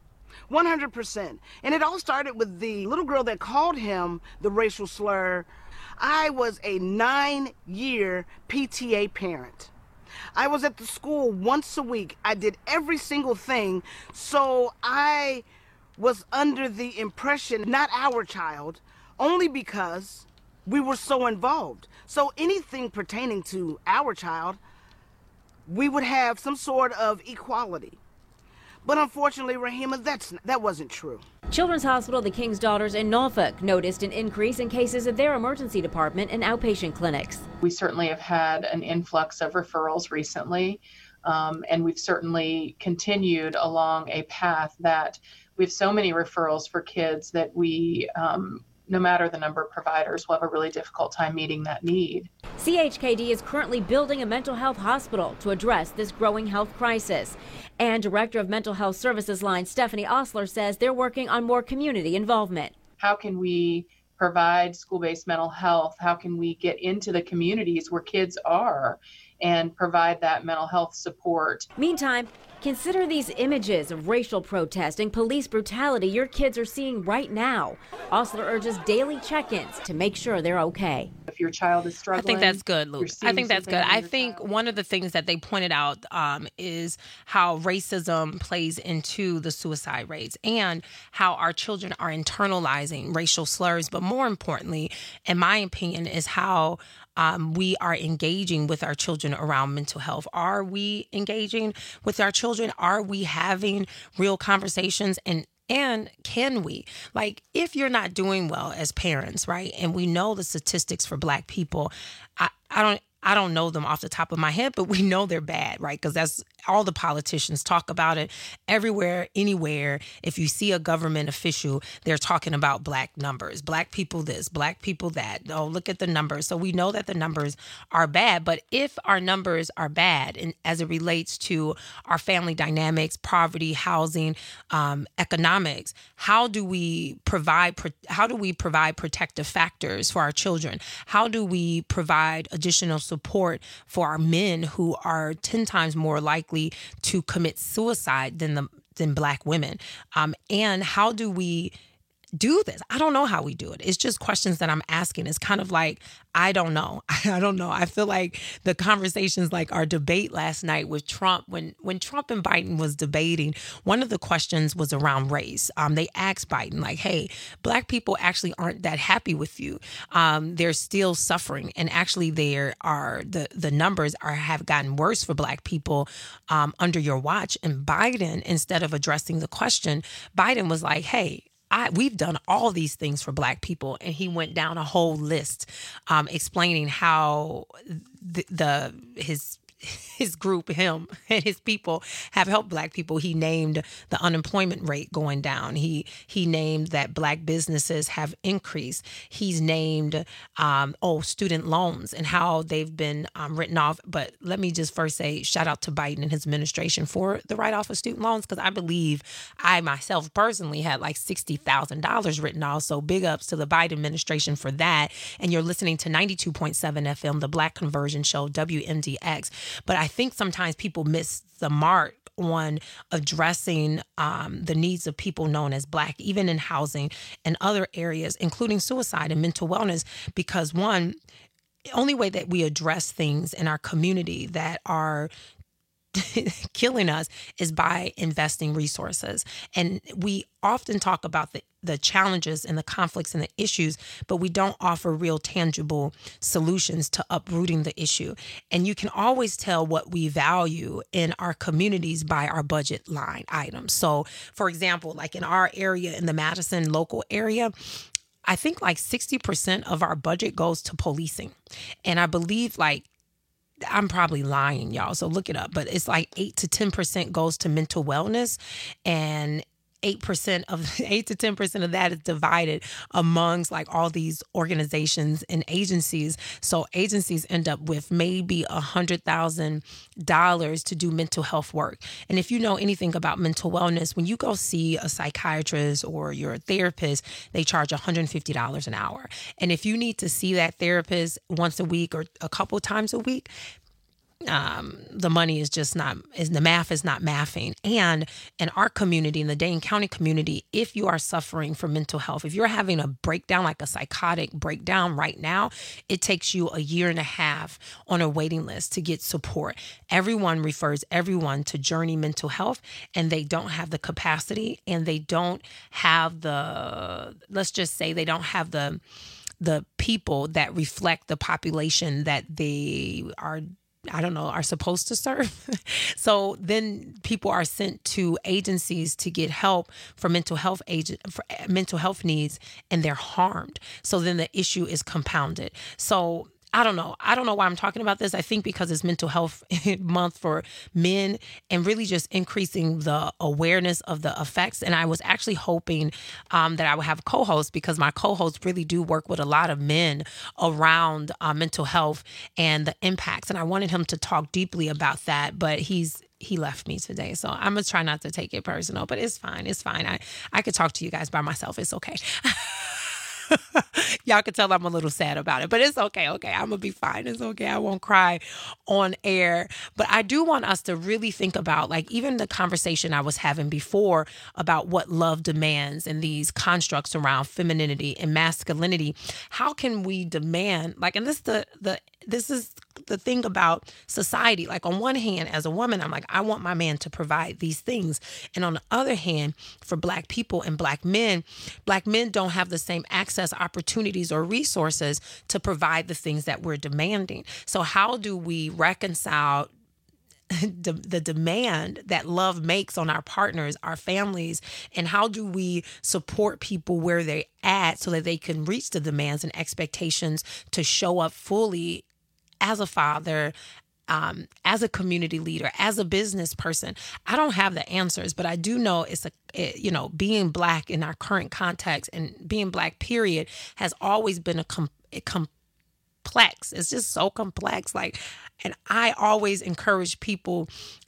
one hundred percent. And it all started with the little girl that called him the racial slur. I was a nine-year P T A parent. I was at the school once a week. I did every single thing. So I was under the impression, not our child, only because we were so involved. So anything pertaining to our child, we would have some sort of equality. But unfortunately, Rahima, that's, that wasn't true. Children's Hospital The King's Daughters in Norfolk noticed an increase in cases at their emergency department and outpatient clinics. We certainly have had an influx of referrals recently, um, and we've certainly continued along a path that we have so many referrals for kids that we, um, no matter the number of providers, will have a really difficult time meeting that need. C H K D is currently building a mental health hospital to address this growing health crisis. And Director of Mental Health Services Line, Stephanie Osler, says they're working on more community involvement. How can we provide school-based mental health? How can we get into the communities where kids are and provide that mental health support? Meantime, consider these images of racial protest and police brutality your kids are seeing right now. Osler urges daily check-ins to make sure they're okay. If your child is struggling, I think that's good, Luke. I think that's good. I think child. one of the things that they pointed out um, is how racism plays into the suicide rates and how our children are internalizing racial slurs. But more importantly, in my opinion, is how Um, we are engaging with our children around mental health. Are we engaging with our children? Are we having real conversations? And And can we? Like, if you're not doing well as parents, right? And we know the statistics for Black people, I, I don't I don't know them off the top of my head, but we know they're bad, right? Because that's all the politicians talk about it everywhere, anywhere. If you see a government official, they're talking about Black numbers, Black people this, Black people that. Oh, look at the numbers. So we know that the numbers are bad. But if our numbers are bad, and as it relates to our family dynamics, poverty, housing, um, economics, how do we provide? How do we provide protective factors for our children? How do we provide additional support for our men who are ten times more likely to commit suicide than the than Black women? Um, and how do we do this? I don't know how we do it. It's just questions that I'm asking. It's kind of like, I don't know. I don't know. I feel like the conversations, like our debate last night with Trump, when when Trump and Biden was debating, one of the questions was around race. Um, they asked Biden, like, hey, Black people actually aren't that happy with you. Um, they're still suffering. And actually there are, the, the numbers are have gotten worse for Black people um, under your watch. And Biden, instead of addressing the question, Biden was like, hey, I, we've done all these things for Black people. And he went down a whole list um, explaining how the, the his his group, him and his people have helped Black people. He named the unemployment rate going down. He he named that Black businesses have increased. He's named, um, oh, student loans and how they've been um, written off. But let me just first say shout out to Biden and his administration for the write-off of student loans, because I believe I myself personally had like sixty thousand dollars written off. So big ups to the Biden administration for that. And you're listening to ninety-two point seven F M, the Black Conversion Show, W M D X. But I think sometimes people miss the mark on addressing um, the needs of people known as Black, even in housing and other areas, including suicide and mental wellness, because one, the only way that we address things in our community that are killing us is by investing resources. And we often talk about the, the challenges and the conflicts and the issues, but we don't offer real tangible solutions to uprooting the issue. And you can always tell what we value in our communities by our budget line items. So, for example, like in our area, in the Madison local area, I think like sixty percent of our budget goes to policing. And I believe like I'm probably lying, y'all, so look it up. But it's like eight to ten percent goes to mental wellness, and eight percent of eight to ten percent of that is divided amongst like all these organizations and agencies. So agencies end up with maybe a hundred thousand dollars to do mental health work. And if you know anything about mental wellness, when you go see a psychiatrist or you're a therapist, they charge one hundred fifty dollars an hour. And if you need to see that therapist once a week or a couple times a week, Um, the money is just not, is the math is not mathing. And in our community, in the Dane County community, if you are suffering from mental health, if you're having a breakdown, like a psychotic breakdown right now, it takes you a year and a half on a waiting list to get support. Everyone refers everyone to Journey Mental Health, and they don't have the capacity, and they don't have the, let's just say they don't have the, the people that reflect the population that they are, I don't know, are supposed to serve. So then people are sent to agencies to get help for mental health agent for mental health needs, and they're harmed. So then the issue is compounded. So I don't know. I don't know why I'm talking about this. I think because it's Mental Health Month for men, and really just increasing the awareness of the effects. And I was actually hoping um, that I would have a co-host, because my co-hosts really do work with a lot of men around uh, mental health and the impacts. And I wanted him to talk deeply about that, but he's he left me today. So I'm going to try not to take it personal, but it's fine. It's fine. I, I could talk to you guys by myself. It's okay. Y'all can tell I'm a little sad about it, but it's okay. Okay, I'm going to be fine. It's okay. I won't cry on air. But I do want us to really think about, like, even the conversation I was having before about what love demands and these constructs around femininity and masculinity. How can we demand, like, and this the the this is the thing about society. Like, on one hand, as a woman, I'm like, I want my man to provide these things. And on the other hand, for Black people and Black men, Black men don't have the same access, opportunities, or resources to provide the things that we're demanding. So how do we reconcile the, the demand that love makes on our partners, our families, and how do we support people where they're at so that they can reach the demands and expectations to show up fully as a father, um, as a community leader, as a business person? I don't have the answers, but I do know it's a, it, you know, being Black in our current context, and being Black, period, has always been a, com- a complex. It's just so complex. Like, and I always encourage people,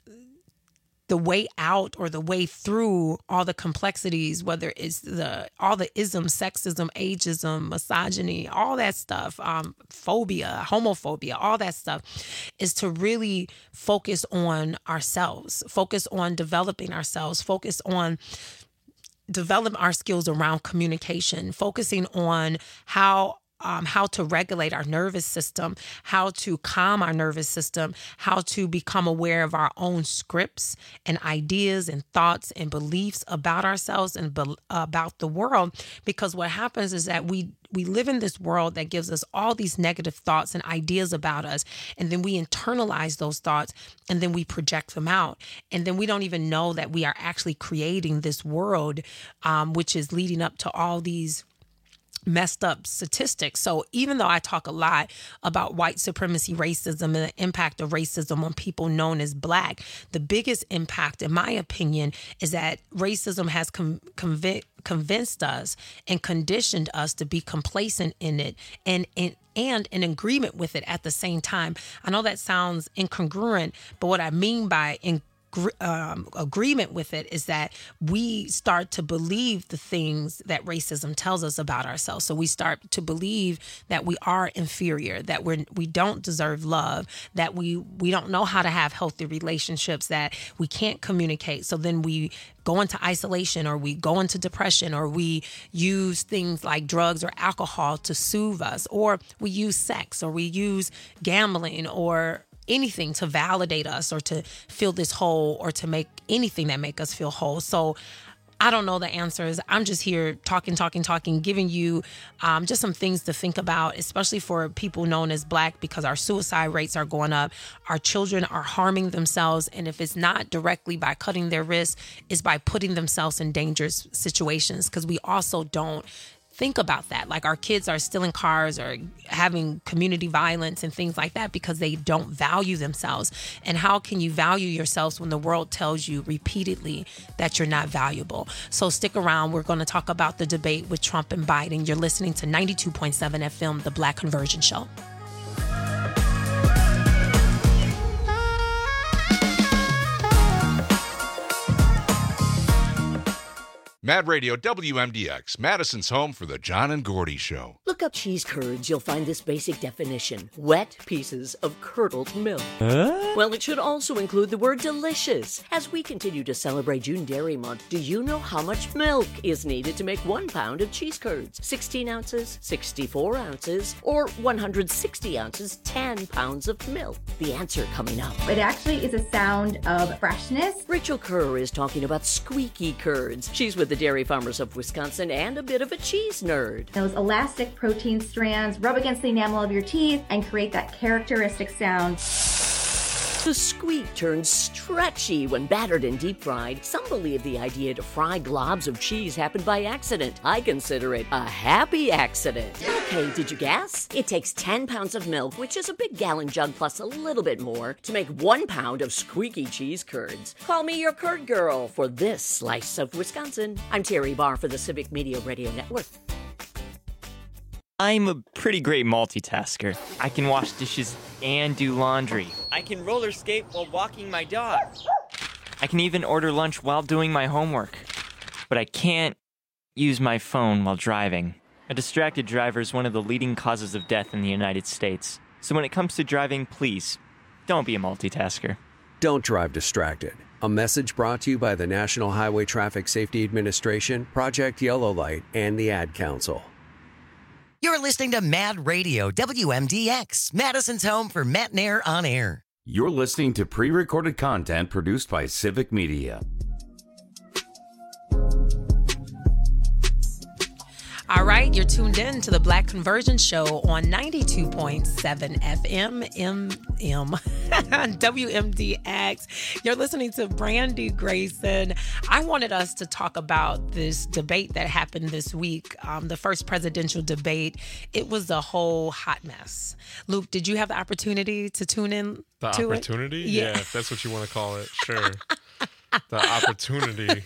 the way out or the way through all the complexities, whether it's the all the isms, sexism, ageism, misogyny, all that stuff, um, phobia, homophobia, all that stuff, is to really focus on ourselves, focus on developing ourselves, focus on developing our skills around communication, focusing on how Um, how to regulate our nervous system, how to calm our nervous system, how to become aware of our own scripts and ideas and thoughts and beliefs about ourselves and be- about the world. Because what happens is that we we live in this world that gives us all these negative thoughts and ideas about us, and then we internalize those thoughts, and then we project them out, and then we don't even know that we are actually creating this world, um, which is leading up to all these messed up statistics. So even though I talk a lot about white supremacy, racism, and the impact of racism on people known as Black, the biggest impact, in my opinion, is that racism has com- conv- convinced us and conditioned us to be complacent in it and in and in agreement with it at the same time. I know that sounds incongruent, but what I mean by in Um, agreement with it is that we start to believe the things that racism tells us about ourselves. So we start to believe that we are inferior, that we're we don't deserve love, that we we don't know how to have healthy relationships, that we can't communicate. So then we go into isolation, or we go into depression, or we use things like drugs or alcohol to soothe us, or we use sex, or we use gambling, or anything to validate us, or to fill this hole, or to make anything that make us feel whole. So I don't know the answers. I'm just here talking, talking, talking, giving you um, just some things to think about, especially for people known as Black, because our suicide rates are going up. Our children are harming themselves. And if it's not directly by cutting their wrists, it's by putting themselves in dangerous situations, because we also don't think about that. Like, our kids are stealing cars or having community violence and things like that because they don't value themselves. And how can you value yourselves when the world tells you repeatedly that you're not valuable? So stick around. We're going to talk about the debate with Trump and Biden. You're listening to ninety-two point seven F M, The Black Conversion Show. Mad Radio W M D X, Madison's home for the John and Gordy Show. Look up cheese curds, you'll find this basic definition. Wet pieces of curdled milk. Huh? Well, it should also include the word delicious. As we continue to celebrate June Dairy Month, do you know how much milk is needed to make one pound of cheese curds? sixteen ounces, sixty-four ounces, or one hundred sixty ounces, ten pounds of milk? The answer coming up. It actually is a sound of freshness. Rachel Kerr is talking about squeaky curds. She's with the Dairy Farmers of Wisconsin and a bit of a cheese nerd. Those elastic protein strands rub against the enamel of your teeth and create that characteristic sound. The squeak turns stretchy when battered and deep fried. Some believe the idea to fry globs of cheese happened by accident. I consider it a happy accident. Okay, did you guess? It takes ten pounds of milk, which is a big gallon jug plus a little bit more, to make one pound of squeaky cheese curds. Call me your curd girl for this slice of Wisconsin. I'm Terry Barr for the Civic Media Radio Network. I'm a pretty great multitasker. I can wash dishes and do laundry. I can roller skate while walking my dog. I can even order lunch while doing my homework. But I can't use my phone while driving. A distracted driver is one of the leading causes of death in the United States. So when it comes to driving, please, don't be a multitasker. Don't drive distracted. A message brought to you by the National Highway Traffic Safety Administration, Project Yellow Light, and the Ad Council. You're listening to Mad Radio, W M D X, Madison's home for Matt Nair on air. You're listening to pre-recorded content produced by Civic Media. All right, you're tuned in to the Black Conversion Show on ninety-two point seven F M, M M, W M D X. You're listening to Brandy Grayson. I wanted us to talk about this debate that happened this week, um, the first presidential debate. It was a whole hot mess. Luke, did you have the opportunity to tune in the to opportunity? It? Yeah. Yeah, if that's what you want to call it. Sure. The opportunity.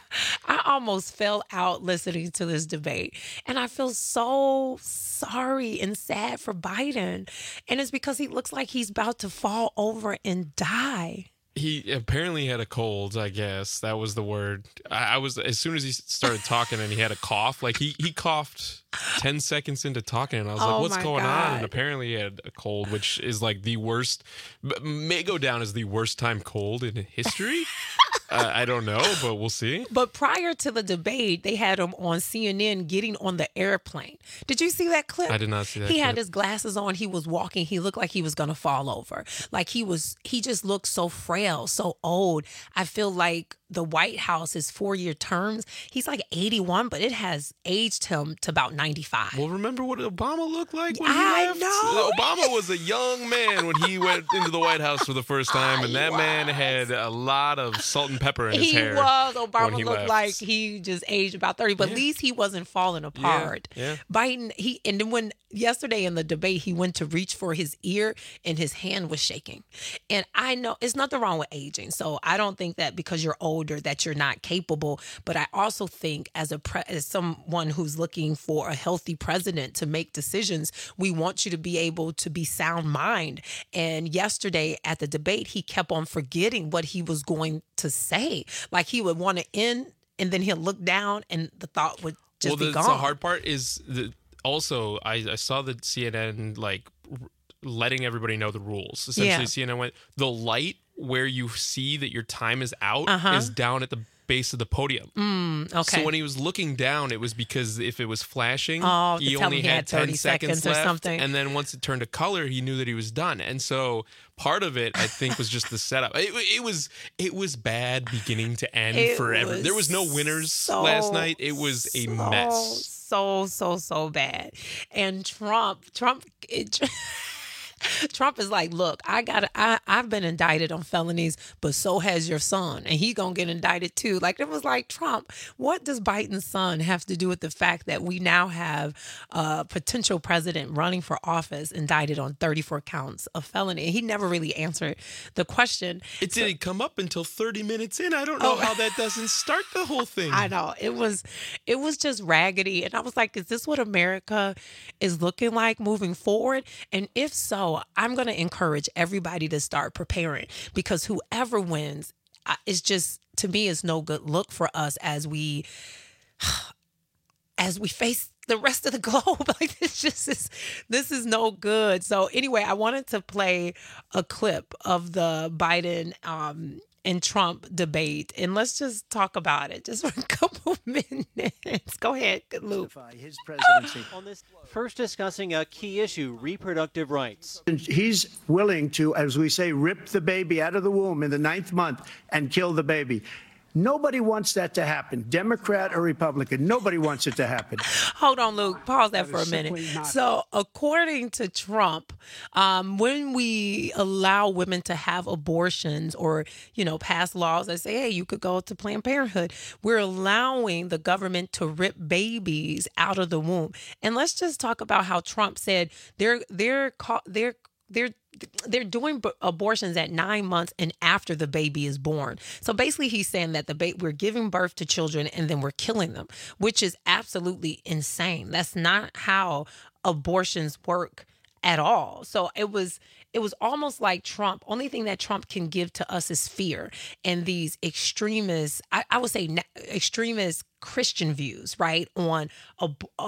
I almost fell out listening to this debate. And I feel so sorry and sad for Biden. And it's because he looks like he's about to fall over and die. He apparently had a cold, I guess. That was the word. I, I was, as soon as he started talking and he had a cough, like he, he coughed ten seconds into talking. And I was Oh like, what's my going God. on? And apparently he had a cold, which is like the worst, may go down as the worst time cold in history. uh, I don't know, but we'll see. But prior to the debate, they had him on C N N getting on the airplane. Did you see that clip? I did not see that He clip. had his glasses on. He was walking. He looked like he was going to fall over. Like he was, he just looked so frail, so old. I feel like the White House is four-year terms. He's like eighty-one, but it has aged him to about ninety-five. Well, remember what Obama looked like when I he left? know. Obama was a young man when he went into the White House for the first time, and that man had a lot of salt and pepper in his He hair. was. when Obama he looked left. like he just aged about thirty, but at least he wasn't falling apart. Yeah, yeah. Biden, he, and then when yesterday in the debate, he went to reach for his ear and his hand was shaking. And I know it's nothing wrong with aging. So I don't think that because you're older that you're not capable. But I also think as a pre- as someone who's looking for a healthy president to make decisions, we want you to be able to be sound mind. And yesterday at the debate, he kept on forgetting what he was going to say. Like he would want to end and then he'll look down and the thought would just well, be the, gone. the hard part is that also I, I saw the C N N like r- letting everybody know the rules. Essentially, Yeah. C N N went, the light where you see that your time is out Uh-huh. is down at the base of the podium. Mm, okay. So when he was looking down, it was because if it was flashing, Oh, to he tell only him he had had ten thirty seconds, seconds or left. something. And then once it turned to color, he knew that he was done. And so part of it, I think, was just the setup. It, it was it was bad beginning to end It forever. was There was no winners so, last night. It was a so, mess. So, so, so bad. And Trump, Trump, it, Trump is like, look, I got, I, I've been indicted on felonies, but so has your son, and he gonna get indicted too. Like it was like, Trump, what does Biden's son have to do with the fact that we now have a potential president running for office indicted on thirty-four counts of felony? And he never really answered the question. It didn't come up until thirty minutes in. I don't know Oh. how that doesn't start the whole thing. I know it was, it was just raggedy, and I was like, "Is this what America is looking like moving forward?" And if so, I'm going to encourage everybody to start preparing because whoever wins, uh, is just to me is no good look for us as we as we face the rest of the globe. Like, this just is, this is no good. So anyway, I wanted to play a clip of the Biden um, and Trump debate, and let's just talk about it just for a couple minutes. Go ahead, Luke. His presidency. On this, first discussing a key issue, reproductive rights. He's willing to, as we say, rip the baby out of the womb in the ninth month and kill the baby. Nobody wants that to happen, Democrat or Republican. Nobody wants it to happen. Hold on, Luke. Pause that, that for a minute. So according to Trump, um, when we allow women to have abortions or, you know, pass laws that say, hey, you could go to Planned Parenthood, we're allowing the government to rip babies out of the womb. And let's just talk about how Trump said they're they're they're they're they're doing abortions at nine months and after the baby is born. So basically he's saying that the ba- we're giving birth to children and then we're killing them, which is absolutely insane. That's not how abortions work at all. So it was it was almost like Trump. Only thing that Trump can give to us is fear and these extremist, I, I would say na- extremist Christian views, right, on uh,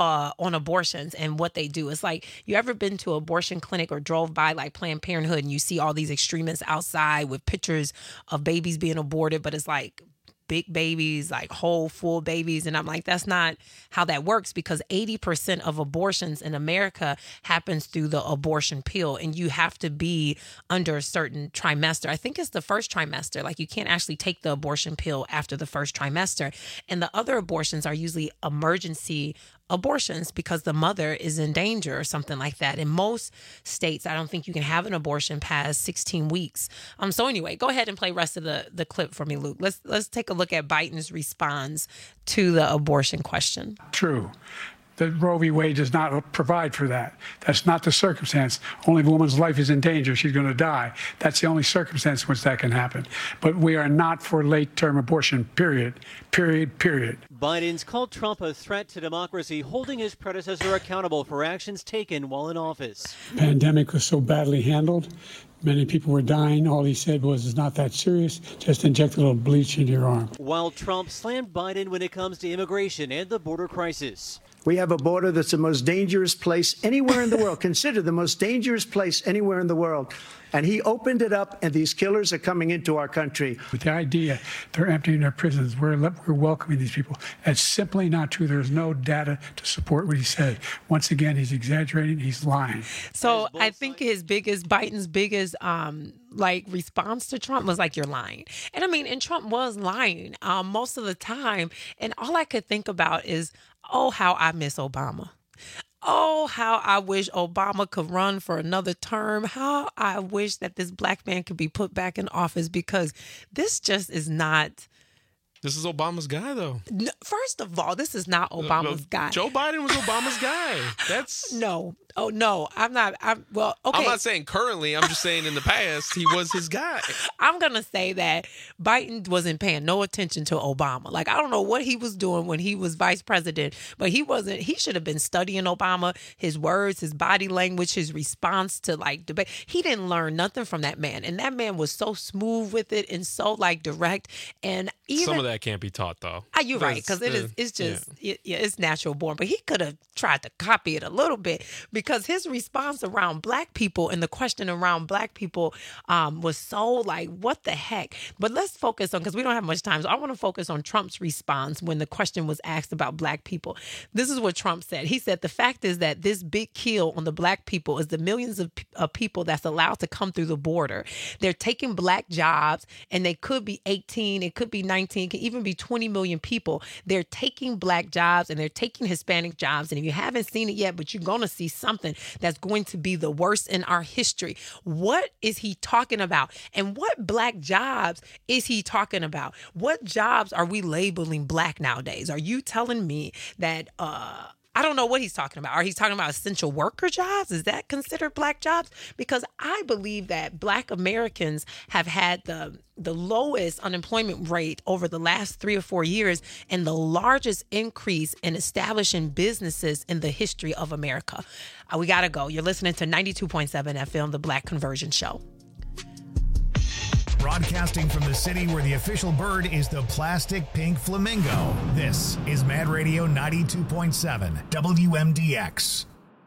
on abortions and what they do. It's like, you ever been to an abortion clinic or drove by like Planned Parenthood and you see all these extremists outside with pictures of babies being aborted, but it's like big babies, like whole full babies. And I'm like, that's not how that works, because eighty percent of abortions in America happens through the abortion pill. And you have to be under a certain trimester. I think it's the first trimester. Like, you can't actually take the abortion pill after the first trimester. And the other abortions are usually emergency abortions because the mother is in danger or something like that. In most states, I don't think you can have an abortion past sixteen weeks. Um. So anyway, go ahead and play rest of the, the clip for me, Luke. Let's let's take a look at Biden's response to the abortion question. True. that Roe v. Wade does not provide for that. That's not the circumstance. Only if a woman's life is in danger, she's going to die. That's the only circumstance in which that can happen. But we are not for late-term abortion, period, period, period. Biden's called Trump a threat to democracy, holding his predecessor accountable for actions taken while in office. The pandemic was so badly handled. Many people were dying. All he said was, it's not that serious. Just inject a little bleach into your arm. While Trump slammed Biden when it comes to immigration and the border crisis. We have a border that's the most dangerous place anywhere in the world, considered the most dangerous place anywhere in the world. And he opened it up, and these killers are coming into our country. With the idea they're emptying their prisons, we're, we're welcoming these people. That's simply not true. There's no data to support what he said. Once again, he's exaggerating. He's lying. So I think his biggest, Biden's biggest, um, like response to Trump was like, you're lying. And I mean, and Trump was lying um, most of the time. And all I could think about is, oh, how I miss Obama. Oh, how I wish Obama could run for another term. How I wish that this black man could be put back in office, because this just is not. This is Obama's guy, though. First of all, this is not Obama's guy. Joe Biden was Obama's guy. That's no. Oh, no, I'm not. I'm well, okay. I'm not saying currently. I'm just saying in the past, he was his guy. I'm going to say that Biden wasn't paying no attention to Obama. Like, I don't know what he was doing when he was vice president, but he wasn't. He should have been studying Obama, his words, his body language, his response to like debate. He didn't learn nothing from that man. And that man was so smooth with it and so like direct. And even some of that can't be taught, though. Ah, you're right, because it is. It's just yeah. It, yeah, it's natural born. But he could have tried to copy it a little bit, because his response around black people and the question around black people um, was so like, what the heck? But let's focus on, because we don't have much time, so I want to focus on Trump's response when the question was asked about black people. This is what Trump said. He said, the fact is that this big kill on the black people is the millions of, of people that's allowed to come through the border. They're taking black jobs, and they could be eighteen, it could be nineteen, it could even be twenty million people. They're taking black jobs, and they're taking Hispanic jobs. And if you haven't seen it yet, but you're going to see something that's going to be the worst in our history. What is he talking about? And what black jobs is he talking about? What jobs are we labeling black nowadays? Are you telling me that, uh, I don't know what he's talking about. Are he talking about essential worker jobs? Is that considered black jobs? Because I believe that black Americans have had the the lowest unemployment rate over the last three or four years and the largest increase in establishing businesses in the history of America. Uh, we got to go. You're listening to ninety-two point seven F M, The Black Conversion Show. Broadcasting from the city where the official bird is the plastic pink flamingo. This is Mad Radio ninety-two point seven W M D X.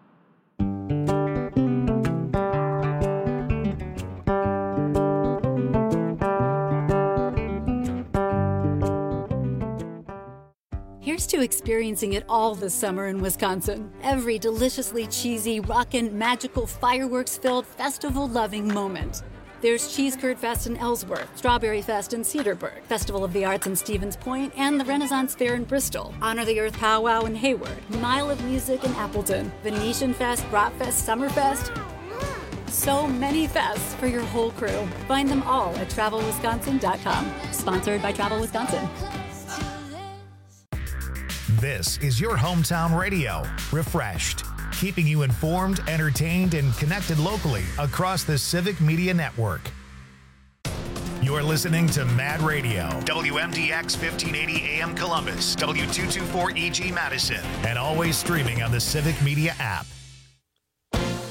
Here's to experiencing it all this summer in Wisconsin. Every deliciously cheesy, rockin', magical, fireworks-filled, festival-loving moment. There's Cheese Curd Fest in Ellsworth, Strawberry Fest in Cedarburg, Festival of the Arts in Stevens Point, and the Renaissance Fair in Bristol, Honor the Earth Powwow in Hayward, Mile of Music in Appleton, Venetian Fest, Bratfest, Summerfest. So many fests for your whole crew. Find them all at travel wisconsin dot com. Sponsored by Travel Wisconsin. This is your hometown radio, refreshed, keeping you informed, entertained, and connected locally across the Civic Media Network. You're listening to Mad Radio, W M D X fifteen eighty A M Columbus, W two twenty-four E G Madison, and always streaming on the Civic Media app.